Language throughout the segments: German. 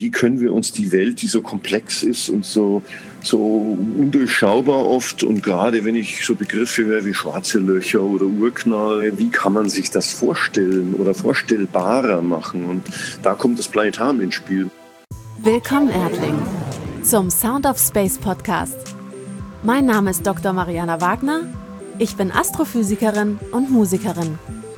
Wie können wir uns die Welt, die so komplex ist und so undurchschaubar oft, und gerade wenn ich so Begriffe höre wie schwarze Löcher oder Urknall, wie kann man sich das vorstellen oder vorstellbarer machen? Und da kommt das Planetarium ins Spiel. Willkommen, Erdling, zum Sound of Space Podcast. Mein Name ist Dr. Mariana Wagner. Ich bin Astrophysikerin und Musikerin.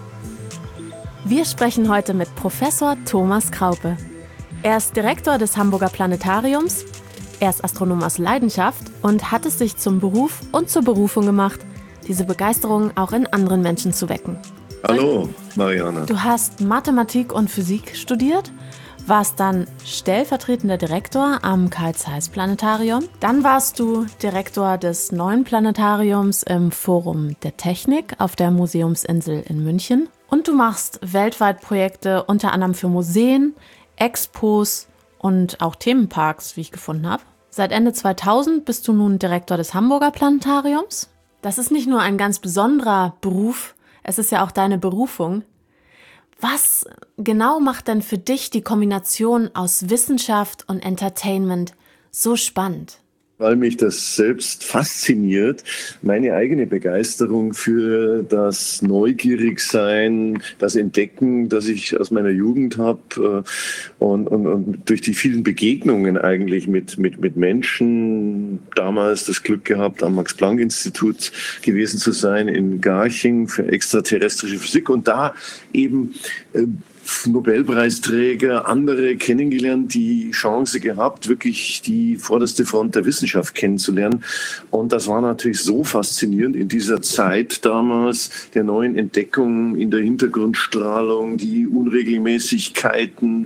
Wir sprechen heute mit Professor Thomas Kraupe. Er ist Direktor des Hamburger Planetariums, er ist Astronom aus Leidenschaft und hat es sich zum Beruf und zur Berufung gemacht, diese Begeisterung auch in anderen Menschen zu wecken. Hallo, Mariana. Du hast Mathematik und Physik studiert, warst dann stellvertretender Direktor am Carl Zeiss Planetarium. Dann warst du Direktor des neuen Planetariums im Forum der Technik auf der Museumsinsel in München. Und du machst weltweit Projekte unter anderem für Museen, Expos und auch Themenparks, wie ich gefunden habe. Seit Ende 2000 bist du nun Direktor des Hamburger Planetariums. Das ist nicht nur ein ganz besonderer Beruf, es ist ja auch deine Berufung. Was genau macht denn für dich die Kombination aus Wissenschaft und Entertainment so spannend? Weil mich das selbst fasziniert, meine eigene Begeisterung für das Neugierigsein, das Entdecken, das ich aus meiner Jugend habe und durch die vielen Begegnungen eigentlich mit Menschen, damals das Glück gehabt, am Max-Planck-Institut gewesen zu sein in Garching für extraterrestrische Physik und da eben Nobelpreisträger, andere kennengelernt, die Chance gehabt, wirklich die vorderste Front der Wissenschaft kennenzulernen. Und das war natürlich so faszinierend in dieser Zeit damals der neuen Entdeckungen in der Hintergrundstrahlung, die Unregelmäßigkeiten,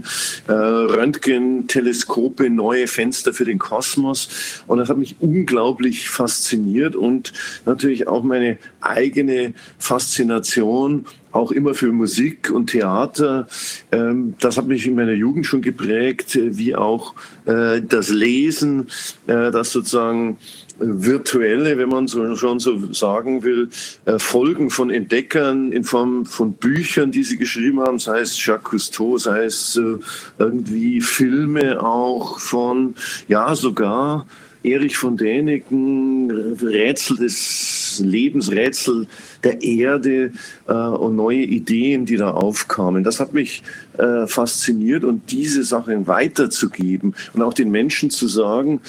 Röntgenteleskope, neue Fenster für den Kosmos. Und das hat mich unglaublich fasziniert und natürlich auch meine eigene Faszination auch immer für Musik und Theater. Das hat mich in meiner Jugend schon geprägt, wie auch das Lesen, das sozusagen virtuelle, wenn man schon so sagen will, Folgen von Entdeckern in Form von Büchern, die sie geschrieben haben, sei es Jacques Cousteau, sei es irgendwie Filme auch von, ja sogar Erich von Däniken, Rätsel des Lebens, Rätsel der Erde und neue Ideen, die da aufkamen. Das hat mich fasziniert und diese Sachen weiterzugeben und auch den Menschen zu sagen,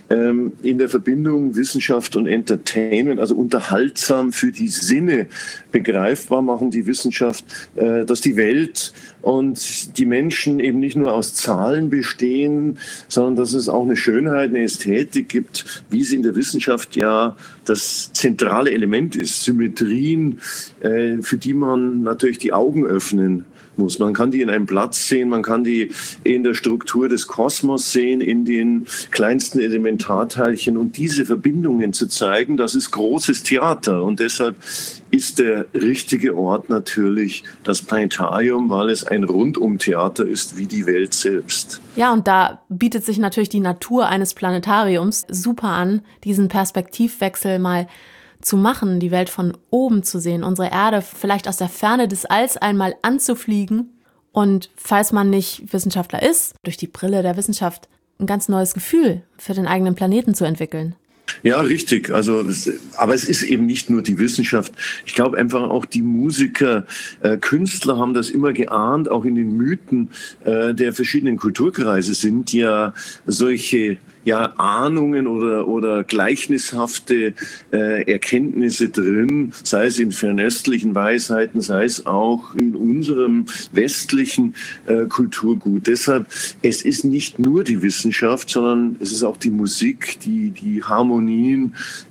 in der Verbindung Wissenschaft und Entertainment, also unterhaltsam für die Sinne begreifbar machen, die Wissenschaft, dass die Welt und die Menschen eben nicht nur aus Zahlen bestehen, sondern dass es auch eine Schönheit, eine Ästhetik gibt, wie sie in der Wissenschaft ja das zentrale Element ist. Symmetrien, für die man natürlich die Augen öffnen muss. Man kann die in einem Platz sehen, man kann die in der Struktur des Kosmos sehen, in den kleinsten Elementarteilchen. Und diese Verbindungen zu zeigen, das ist großes Theater. Und deshalb ist der richtige Ort natürlich das Planetarium, weil es ein Rundumtheater ist wie die Welt selbst. Ja, und da bietet sich natürlich die Natur eines Planetariums super an, diesen Perspektivwechsel mal zu machen, die Welt von oben zu sehen, unsere Erde vielleicht aus der Ferne des Alls einmal anzufliegen und, falls man nicht Wissenschaftler ist, durch die Brille der Wissenschaft ein ganz neues Gefühl für den eigenen Planeten zu entwickeln. Ja, richtig. Aber es ist eben nicht nur die Wissenschaft. Ich glaube einfach auch die Musiker, Künstler haben das immer geahnt, auch in den Mythen der verschiedenen Kulturkreise sind ja solche Ahnungen oder gleichnishafte Erkenntnisse drin, sei es in fernöstlichen Weisheiten, sei es auch in unserem westlichen Kulturgut. Deshalb, es ist nicht nur die Wissenschaft, sondern es ist auch die Musik, die Harmonien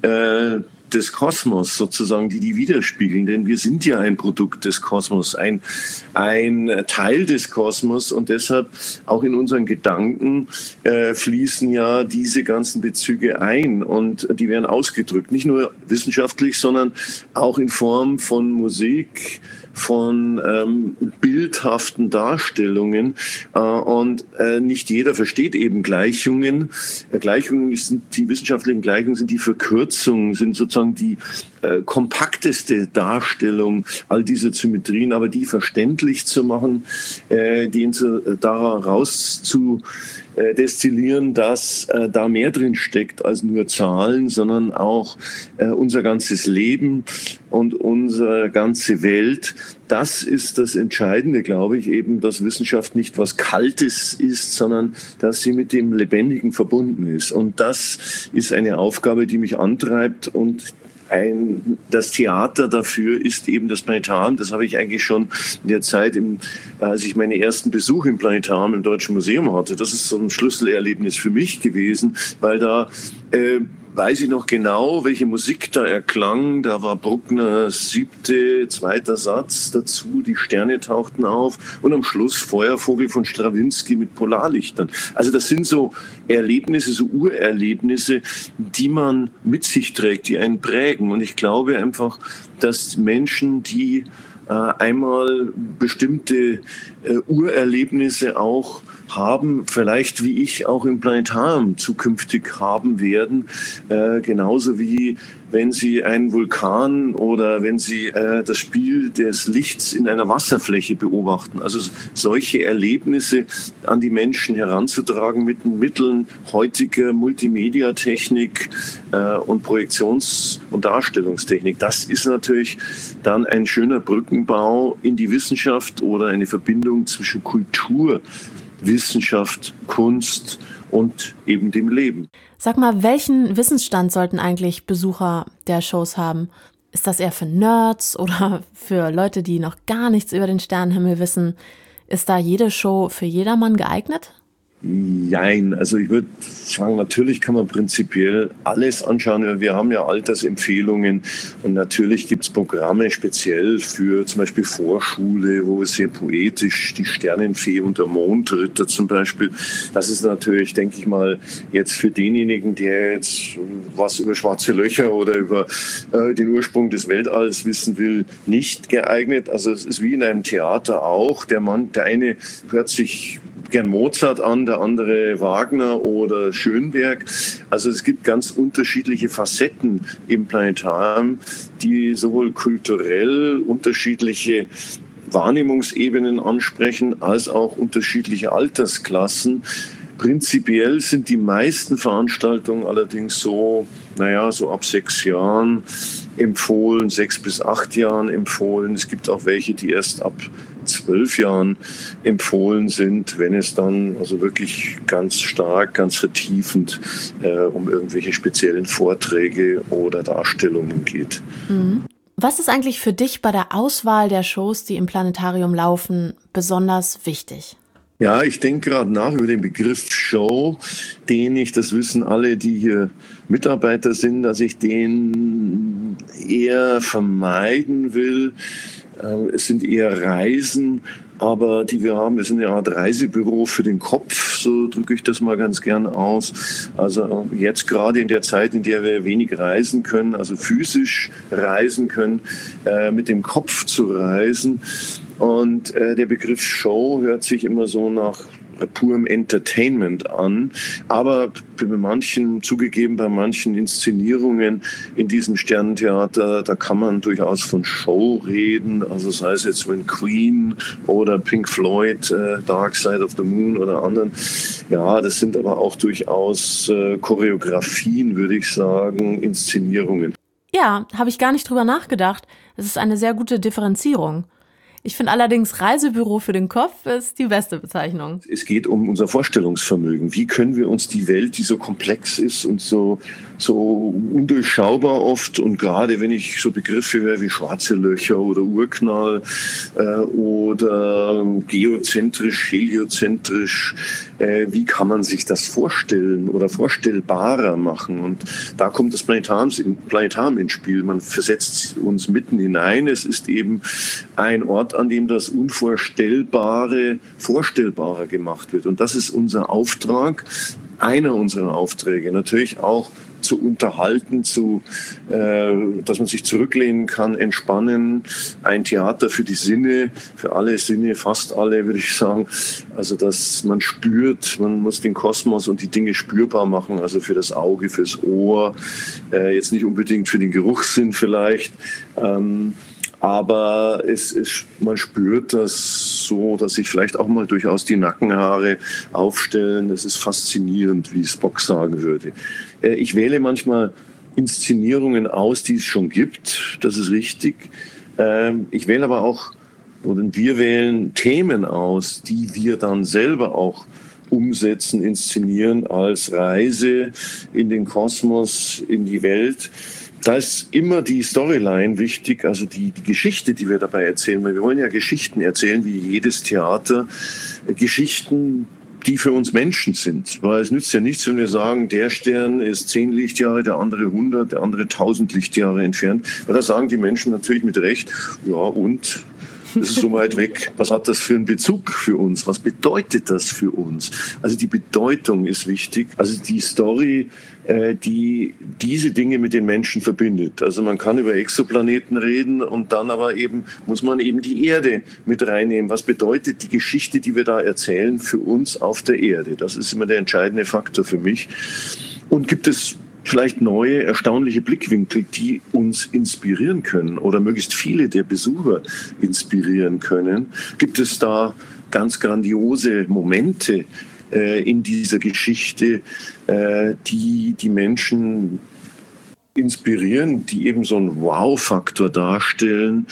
des Kosmos sozusagen, die widerspiegeln. Denn wir sind ja ein Produkt des Kosmos, ein Teil des Kosmos und deshalb auch in unseren Gedanken fließen ja diese ganzen Bezüge ein und die werden ausgedrückt. Nicht nur wissenschaftlich, sondern auch in Form von Musik, von bildhaften Darstellungen und nicht jeder versteht eben Gleichungen. Gleichungen sind die wissenschaftlichen Gleichungen, sind die Verkürzungen, sind sozusagen die kompakteste Darstellung all dieser Symmetrien, aber die verständlich zu machen, daraus zu destillieren, dass da mehr drin steckt als nur Zahlen, sondern auch unser ganzes Leben und unsere ganze Welt. Das ist das Entscheidende, glaube ich, eben, dass Wissenschaft nicht was Kaltes ist, sondern dass sie mit dem Lebendigen verbunden ist. Und das ist eine Aufgabe, die mich antreibt, und das Theater dafür ist eben das Planetarium. Das habe ich eigentlich schon in der Zeit, als ich meine ersten Besuche im Planetarium im Deutschen Museum hatte. Das ist so ein Schlüsselerlebnis für mich gewesen, weil da weiß ich noch genau, welche Musik da erklang. Da war Bruckners 7., 2. Satz dazu, die Sterne tauchten auf und am Schluss Feuervogel von Strawinski mit Polarlichtern. Also das sind so Erlebnisse, so Urerlebnisse, die man mit sich trägt, die einen prägen. Und ich glaube einfach, dass Menschen, die einmal bestimmte Urerlebnisse auch haben, vielleicht wie ich auch im Planetarium zukünftig haben werden, genauso wie wenn Sie einen Vulkan oder wenn Sie das Spiel des Lichts in einer Wasserfläche beobachten. Also solche Erlebnisse an die Menschen heranzutragen mit den Mitteln heutiger Multimedia-Technik und Projektions- und Darstellungstechnik. Das ist natürlich dann ein schöner Brückenbau in die Wissenschaft oder eine Verbindung zwischen Kultur, Wissenschaft, Kunst und eben dem Leben. Sag mal, welchen Wissensstand sollten eigentlich Besucher der Shows haben? Ist das eher für Nerds oder für Leute, die noch gar nichts über den Sternenhimmel wissen? Ist da jede Show für jedermann geeignet? Nein, also ich würde sagen, natürlich kann man prinzipiell alles anschauen. Wir haben ja Altersempfehlungen und natürlich gibt es Programme speziell für zum Beispiel Vorschule, wo es sehr poetisch die Sternenfee und der Mondritter zum Beispiel. Das ist natürlich, denke ich mal, jetzt für denjenigen, der jetzt was über schwarze Löcher oder über den Ursprung des Weltalls wissen will, nicht geeignet. Also es ist wie in einem Theater auch. Der eine hört sich gern Mozart an, der andere Wagner oder Schönberg. Also es gibt ganz unterschiedliche Facetten im Planetarium, die sowohl kulturell unterschiedliche Wahrnehmungsebenen ansprechen, als auch unterschiedliche Altersklassen. Prinzipiell sind die meisten Veranstaltungen allerdings so ab 6 Jahren empfohlen, 6 bis 8 Jahren empfohlen. Es gibt auch welche, die erst ab 12 Jahren empfohlen sind, wenn es dann also wirklich ganz stark, ganz vertiefend um irgendwelche speziellen Vorträge oder Darstellungen geht. Was ist eigentlich für dich bei der Auswahl der Shows, die im Planetarium laufen, besonders wichtig? Ja, ich denke gerade nach über den Begriff Show, das wissen alle, die hier Mitarbeiter sind, dass ich den eher vermeiden will. Es sind eher Reisen, aber die wir haben, wir sind eine Art Reisebüro für den Kopf, so drücke ich das mal ganz gern aus. Also jetzt gerade in der Zeit, in der wir wenig reisen können, also physisch reisen können, mit dem Kopf zu reisen. Und der Begriff Show hört sich immer so nach purem Entertainment an, aber bei manchen Inszenierungen in diesem Sternentheater, da kann man durchaus von Show reden, also sei es jetzt wenn Queen oder Pink Floyd, Dark Side of the Moon oder anderen. Ja, das sind aber auch durchaus Choreografien, würde ich sagen, Inszenierungen. Ja, habe ich gar nicht drüber nachgedacht. Es ist eine sehr gute Differenzierung. Ich finde allerdings, Reisebüro für den Kopf ist die beste Bezeichnung. Es geht um unser Vorstellungsvermögen. Wie können wir uns die Welt, die so komplex ist und so undurchschaubar oft, und gerade wenn ich so Begriffe höre wie schwarze Löcher oder Urknall oder geozentrisch, heliozentrisch, wie kann man sich das vorstellen oder vorstellbarer machen? Und da kommt das Planetarium ins Spiel. Man versetzt uns mitten hinein. Es ist eben ein Ort, an dem das Unvorstellbare vorstellbarer gemacht wird. Und das ist unser Auftrag, einer unserer Aufträge. Natürlich auch zu unterhalten, dass man sich zurücklehnen kann, entspannen. Ein Theater für die Sinne, für alle Sinne, fast alle, würde ich sagen. Also, dass man spürt, man muss den Kosmos und die Dinge spürbar machen, also für das Auge, fürs Ohr, jetzt nicht unbedingt für den Geruchssinn vielleicht. Aber man spürt das so, dass sich vielleicht auch mal durchaus die Nackenhaare aufstellen. Es ist faszinierend, wie Spock sagen würde. Ich wähle manchmal Inszenierungen aus, die es schon gibt. Das ist richtig. Ich wähle aber auch, oder wir wählen Themen aus, die wir dann selber auch umsetzen, inszenieren als Reise in den Kosmos, in die Welt. Da ist immer die Storyline wichtig, also die Geschichte, die wir dabei erzählen. Weil wir wollen ja Geschichten erzählen, wie jedes Theater. Geschichten, die für uns Menschen sind. Weil es nützt ja nichts, wenn wir sagen, der Stern ist 10 Lichtjahre, der andere 100, der andere 1000 Lichtjahre entfernt. Weil da sagen die Menschen natürlich mit Recht, ja und? Das ist so weit weg. Was hat das für einen Bezug für uns? Was bedeutet das für uns? Also die Bedeutung ist wichtig. Also die Story, die diese Dinge mit den Menschen verbindet. Also man kann über Exoplaneten reden und dann aber eben muss man eben die Erde mit reinnehmen. Was bedeutet die Geschichte, die wir da erzählen, für uns auf der Erde? Das ist immer der entscheidende Faktor für mich. Und gibt es vielleicht neue, erstaunliche Blickwinkel, die uns inspirieren können oder möglichst viele der Besucher inspirieren können? Gibt es da ganz grandiose Momente in dieser Geschichte, die die Menschen inspirieren, die eben so einen Wow-Faktor darstellen,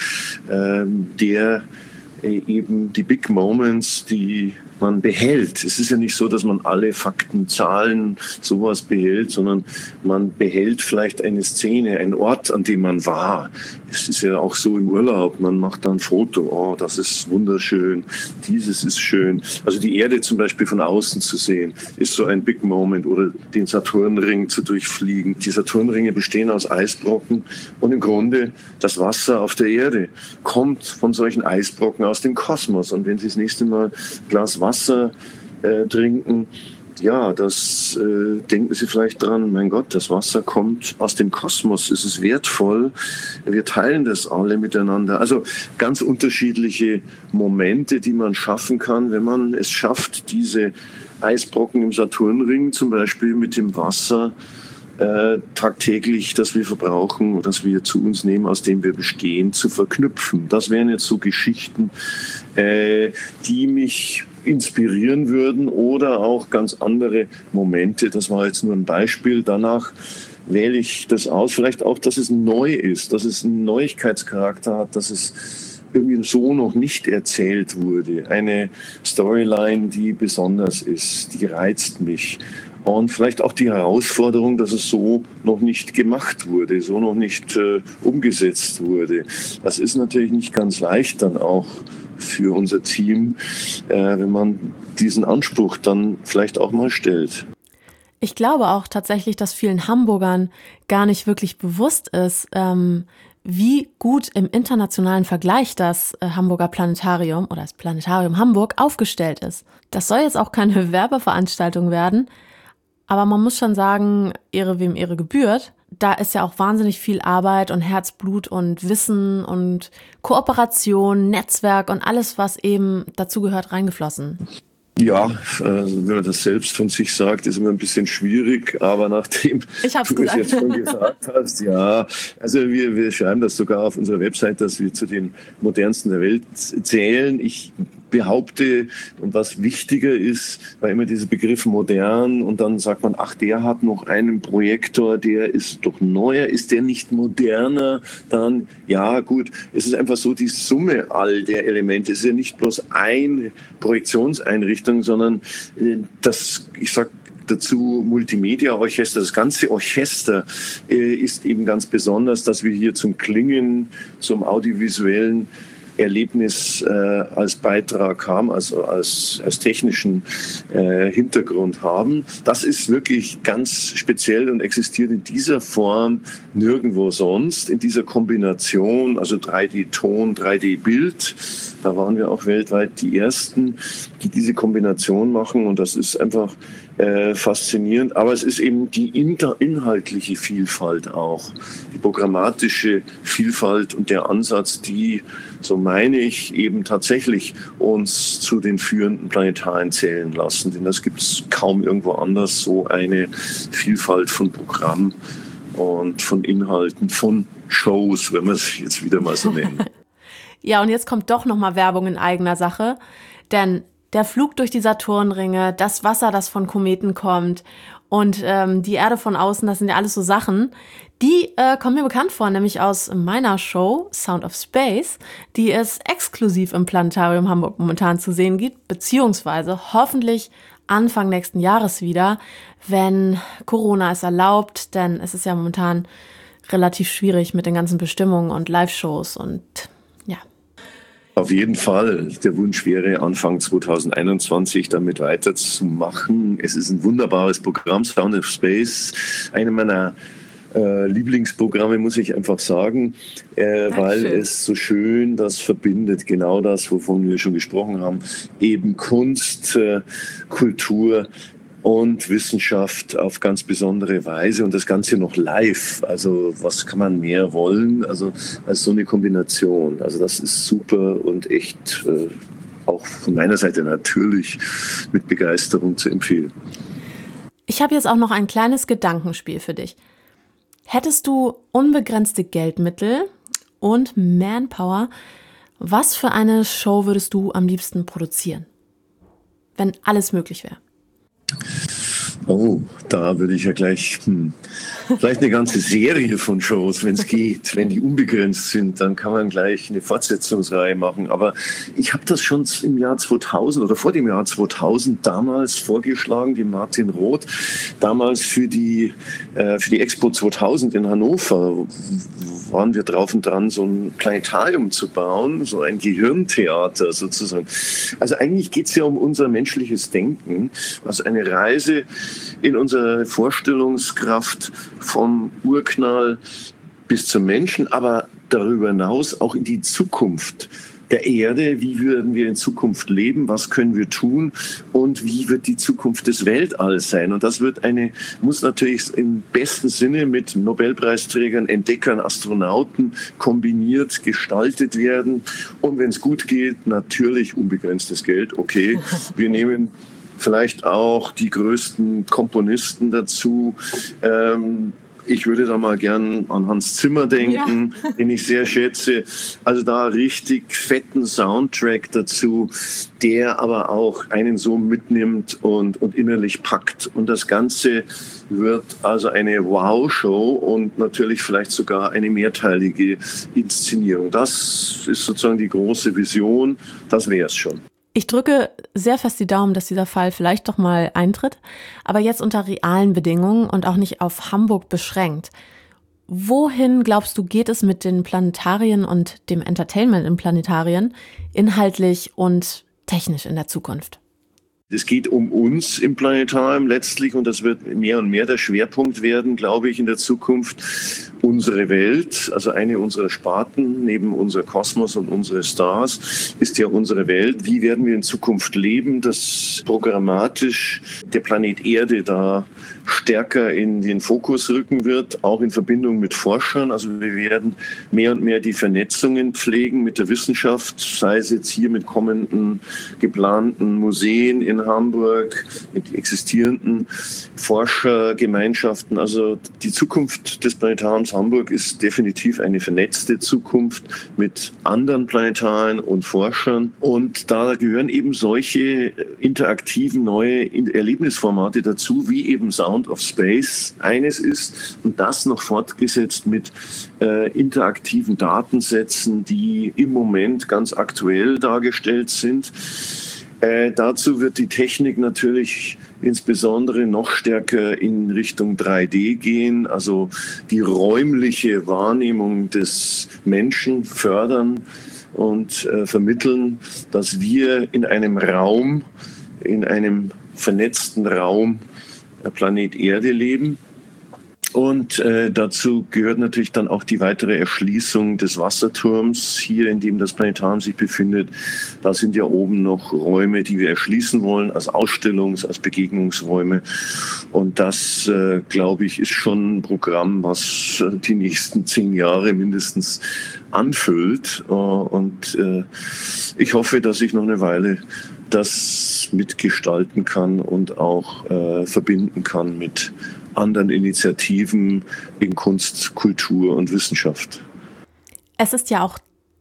der eben die Big Moments, die man behält. Es ist ja nicht so, dass man alle Fakten, Zahlen, sowas behält, sondern man behält vielleicht eine Szene, einen Ort, an dem man war. Es ist ja auch so im Urlaub, man macht dann ein Foto, oh, das ist wunderschön, dieses ist schön. Also die Erde zum Beispiel von außen zu sehen, ist so ein Big Moment, oder den Saturnring zu durchfliegen. Die Saturnringe bestehen aus Eisbrocken und im Grunde das Wasser auf der Erde kommt von solchen Eisbrocken aus dem Kosmos. Und wenn Sie das nächste Mal ein Glas Wasser trinken, ja, das denken Sie vielleicht dran, mein Gott, das Wasser kommt aus dem Kosmos, es ist wertvoll, wir teilen das alle miteinander. Also ganz unterschiedliche Momente, die man schaffen kann, wenn man es schafft, diese Eisbrocken im Saturnring zum Beispiel mit dem Wasser tagtäglich, das wir verbrauchen, das wir zu uns nehmen, aus dem wir bestehen, zu verknüpfen. Das wären jetzt so Geschichten, die mich inspirieren würden, oder auch ganz andere Momente. Das war jetzt nur ein Beispiel. Danach wähle ich das aus. Vielleicht auch, dass es neu ist, dass es einen Neuigkeitscharakter hat, dass es irgendwie so noch nicht erzählt wurde. Eine Storyline, die besonders ist, die reizt mich. Und vielleicht auch die Herausforderung, dass es so noch nicht gemacht wurde, so noch nicht umgesetzt wurde. Das ist natürlich nicht ganz leicht dann auch für unser Team, wenn man diesen Anspruch dann vielleicht auch mal stellt. Ich glaube auch tatsächlich, dass vielen Hamburgern gar nicht wirklich bewusst ist, wie gut im internationalen Vergleich das Hamburger Planetarium oder das Planetarium Hamburg aufgestellt ist. Das soll jetzt auch keine Werbeveranstaltung werden, aber man muss schon sagen, Ehre wem Ehre gebührt. Da ist ja auch wahnsinnig viel Arbeit und Herzblut und Wissen und Kooperation, Netzwerk und alles, was eben dazugehört, reingeflossen. Ja, wenn man das selbst von sich sagt, ist immer ein bisschen schwierig, aber nachdem du es jetzt schon gesagt hast, ja, also wir schreiben das sogar auf unserer Website, dass wir zu den modernsten der Welt zählen. Ich behaupte, und was wichtiger ist, war immer dieser Begriff modern, und dann sagt man, ach, der hat noch einen Projektor, der ist doch neuer, ist der nicht moderner? Dann, ja gut, es ist einfach so die Summe all der Elemente. Es ist ja nicht bloß eine Projektionseinrichtung, sondern das, ich sag dazu Multimedia-Orchester, das ganze Orchester ist eben ganz besonders, dass wir hier zum Klingen, zum audiovisuellen Erlebnis als Beitrag haben, also als technischen Hintergrund haben. Das ist wirklich ganz speziell und existiert in dieser Form nirgendwo sonst, in dieser Kombination, also 3D-Ton, 3D-Bild. Da waren wir auch weltweit die Ersten, die diese Kombination machen, und das ist einfach faszinierend. Aber es ist eben die inhaltliche Vielfalt auch, die programmatische Vielfalt und der Ansatz, die, so meine ich, eben tatsächlich uns zu den führenden Planetarien zählen lassen. Denn das gibt es kaum irgendwo anders, so eine Vielfalt von Programmen und von Inhalten, von Shows, wenn wir es jetzt wieder mal so nennen. Ja, und jetzt kommt doch nochmal Werbung in eigener Sache, denn der Flug durch die Saturnringe, das Wasser, das von Kometen kommt und die Erde von außen, das sind ja alles so Sachen, die kommen mir bekannt vor, nämlich aus meiner Show Sound of Space, die es exklusiv im Planetarium Hamburg momentan zu sehen gibt, beziehungsweise hoffentlich Anfang nächsten Jahres wieder, wenn Corona es erlaubt, denn es ist ja momentan relativ schwierig mit den ganzen Bestimmungen und Live-Shows und ja. Auf jeden Fall. Der Wunsch wäre, Anfang 2021 damit weiterzumachen. Es ist ein wunderbares Programm, Sound of Space, eine meiner Lieblingsprogramme, muss ich einfach sagen, weil es so schön das verbindet, genau das, wovon wir schon gesprochen haben, eben Kunst, Kultur und Wissenschaft auf ganz besondere Weise und das Ganze noch live. Also was kann man mehr wollen, also als so eine Kombination. Also das ist super und echt auch von meiner Seite natürlich mit Begeisterung zu empfehlen. Ich habe jetzt auch noch ein kleines Gedankenspiel für dich. Hättest du unbegrenzte Geldmittel und Manpower, was für eine Show würdest du am liebsten produzieren? Wenn alles möglich wäre. Oh, da würde ich ja gleich vielleicht eine ganze Serie von Shows, wenn es geht. Wenn die unbegrenzt sind, dann kann man gleich eine Fortsetzungsreihe machen. Aber ich habe das schon im Jahr 2000 oder vor dem Jahr 2000 damals vorgeschlagen, dem Martin Roth, damals für die Expo 2000 in Hannover waren wir drauf und dran, so ein Planetarium zu bauen, so ein Gehirntheater sozusagen. Also eigentlich geht es ja um unser menschliches Denken, also eine Reise in unsere Vorstellungskraft vom Urknall bis zum Menschen, aber darüber hinaus auch in die Zukunft der Erde. Wie würden wir in Zukunft leben? Was können wir tun? Und wie wird die Zukunft des Weltalls sein? Und das muss natürlich im besten Sinne mit Nobelpreisträgern, Entdeckern, Astronauten kombiniert gestaltet werden. Und wenn es gut geht, natürlich unbegrenztes Geld. Okay, wir nehmen vielleicht auch die größten Komponisten dazu. Ich würde da mal gern an Hans Zimmer denken, ja, den ich sehr schätze. Also da richtig fetten Soundtrack dazu, der aber auch einen so mitnimmt und innerlich packt. Und das Ganze wird also eine Wow-Show und natürlich vielleicht sogar eine mehrteilige Inszenierung. Das ist sozusagen die große Vision. Das wäre es schon. Ich drücke sehr fest die Daumen, dass dieser Fall vielleicht doch mal eintritt, aber jetzt unter realen Bedingungen und auch nicht auf Hamburg beschränkt. Wohin, glaubst du, geht es mit den Planetarien und dem Entertainment in Planetarien inhaltlich und technisch in der Zukunft? Es geht um uns im Planetarium letztlich und das wird mehr und mehr der Schwerpunkt werden, glaube ich, in der Zukunft. Unsere Welt, also eine unserer Sparten neben unser Kosmos und unsere Stars, ist ja unsere Welt. Wie werden wir in Zukunft leben, dass programmatisch der Planet Erde da stärker in den Fokus rücken wird, auch in Verbindung mit Forschern. Also wir werden mehr und mehr die Vernetzungen pflegen mit der Wissenschaft, sei es jetzt hier mit kommenden geplanten Museen in Hamburg, mit existierenden Forschergemeinschaften. Also die Zukunft des Planetariums Hamburg ist definitiv eine vernetzte Zukunft mit anderen Planetarien und Forschern. Und da gehören eben solche interaktiven neue Erlebnisformate dazu, wie eben Sound of Space eines ist und das noch fortgesetzt mit interaktiven Datensätzen, die im Moment ganz aktuell dargestellt sind. Dazu wird die Technik natürlich insbesondere noch stärker in Richtung 3D gehen, also die räumliche Wahrnehmung des Menschen fördern und vermitteln, dass wir in einem Raum, in einem vernetzten Raum, Planet Erde leben. Und dazu gehört natürlich dann auch die weitere Erschließung des Wasserturms hier, in dem das Planetarium sich befindet. Da sind ja oben noch Räume, die wir erschließen wollen, als als Begegnungsräume. Und das, glaube ich, ist schon ein Programm, was die nächsten 10 Jahre mindestens anfüllt. Und ich hoffe, dass ich noch eine Weile das mitgestalten kann und auch verbinden kann mit anderen Initiativen in Kunst, Kultur und Wissenschaft. Es ist ja auch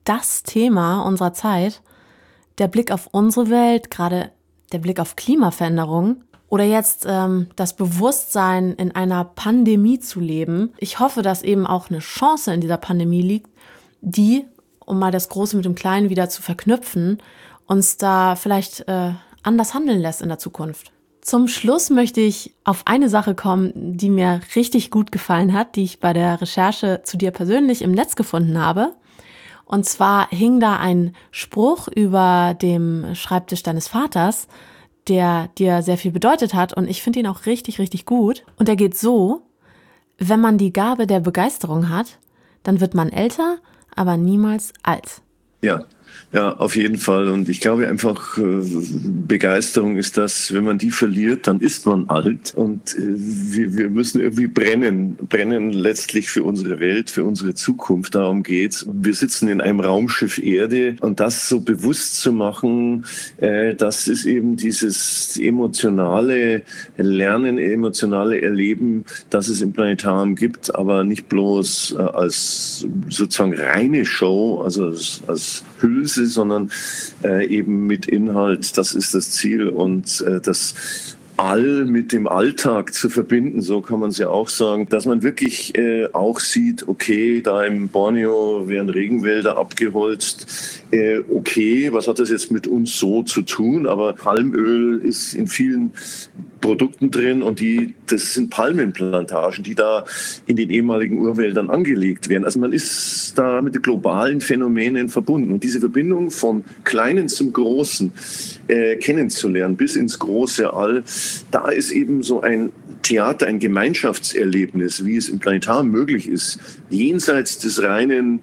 das Thema unserer Zeit. Der Blick auf unsere Welt, gerade der Blick auf Klimaveränderung oder jetzt das Bewusstsein, in einer Pandemie zu leben. Ich hoffe, dass eben auch eine Chance in dieser Pandemie liegt, die, um mal das Große mit dem Kleinen wieder zu verknüpfen, uns da vielleicht anders handeln lässt in der Zukunft. Zum Schluss möchte ich auf eine Sache kommen, die mir richtig gut gefallen hat, die ich bei der Recherche zu dir persönlich im Netz gefunden habe. Und zwar hing da ein Spruch über dem Schreibtisch deines Vaters, der dir sehr viel bedeutet hat. Und ich finde ihn auch richtig, richtig gut. Und der geht so: Wenn man die Gabe der Begeisterung hat, dann wird man älter, aber niemals alt. Ja, auf jeden Fall. Und ich glaube einfach, Begeisterung ist das, wenn man die verliert, dann ist man alt. Und wir müssen irgendwie brennen letztlich für unsere Welt, für unsere Zukunft. Darum geht's. Wir sitzen in einem Raumschiff Erde und das so bewusst zu machen, das ist eben dieses emotionale Lernen, emotionale Erleben, das es im Planetarium gibt, aber nicht bloß als sozusagen reine Show, also als Hülse, sondern eben mit Inhalt. Das ist das Ziel. Und das All mit dem Alltag zu verbinden, so kann man es ja auch sagen, dass man wirklich auch sieht, okay, da im Borneo werden Regenwälder abgeholzt, okay, was hat das jetzt mit uns so zu tun? Aber Palmöl ist in vielen Produkten drin und das sind Palmenplantagen, die da in den ehemaligen Urwäldern angelegt werden. Also man ist da mit den globalen Phänomenen verbunden. Und diese Verbindung vom Kleinen zum Großen kennenzulernen, bis ins große All, da ist eben so ein Theater, ein Gemeinschaftserlebnis, wie es im Planetarium möglich ist, jenseits des reinen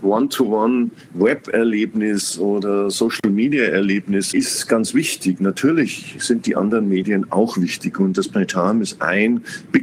One-to-One-Web-Erlebnis oder Social-Media-Erlebnis, ist ganz wichtig. Natürlich sind die anderen Medien auch wichtig und das Planetarium ist ein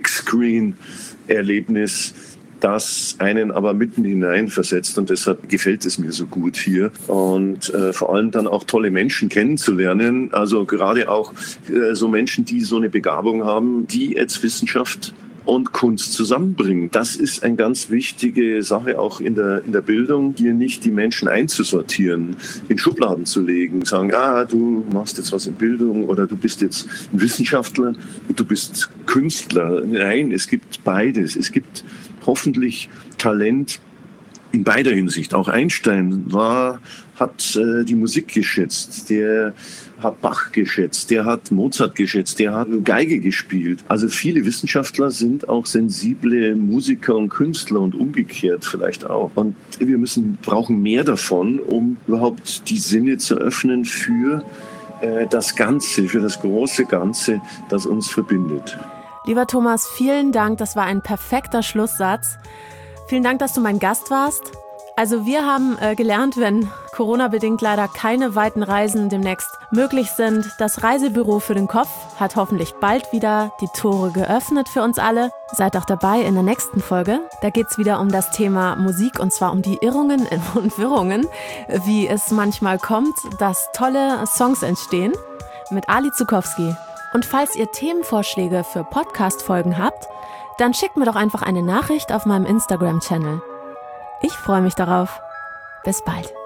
Big-Screen-Erlebnis, das einen aber mitten hinein versetzt und deshalb gefällt es mir so gut hier und vor allem dann auch tolle Menschen kennenzulernen, also gerade auch so Menschen, die so eine Begabung haben, die jetzt Wissenschaft und Kunst zusammenbringen. Das ist eine ganz wichtige Sache auch in der Bildung, hier nicht die Menschen einzusortieren, in Schubladen zu legen, sagen, du machst jetzt was in Bildung oder du bist jetzt ein Wissenschaftler und du bist Künstler. Nein, es gibt beides. Es gibt hoffentlich Talent in beider Hinsicht. Auch Einstein hat die Musik geschätzt, der hat Bach geschätzt, der hat Mozart geschätzt, der hat Geige gespielt. Also viele Wissenschaftler sind auch sensible Musiker und Künstler und umgekehrt vielleicht auch. Und wir brauchen mehr davon, um überhaupt die Sinne zu öffnen für das Ganze, für das große Ganze, das uns verbindet. Lieber Thomas, vielen Dank, das war ein perfekter Schlusssatz. Vielen Dank, dass du mein Gast warst. Also wir haben gelernt, wenn Corona-bedingt leider keine weiten Reisen demnächst möglich sind, das Reisebüro für den Kopf hat hoffentlich bald wieder die Tore geöffnet für uns alle. Seid auch dabei in der nächsten Folge. Da geht's wieder um das Thema Musik und zwar um die Irrungen und Wirrungen, wie es manchmal kommt, dass tolle Songs entstehen, mit Ali Zuckowski. Und falls ihr Themenvorschläge für Podcast-Folgen habt, dann schickt mir doch einfach eine Nachricht auf meinem Instagram-Channel. Ich freue mich darauf. Bis bald.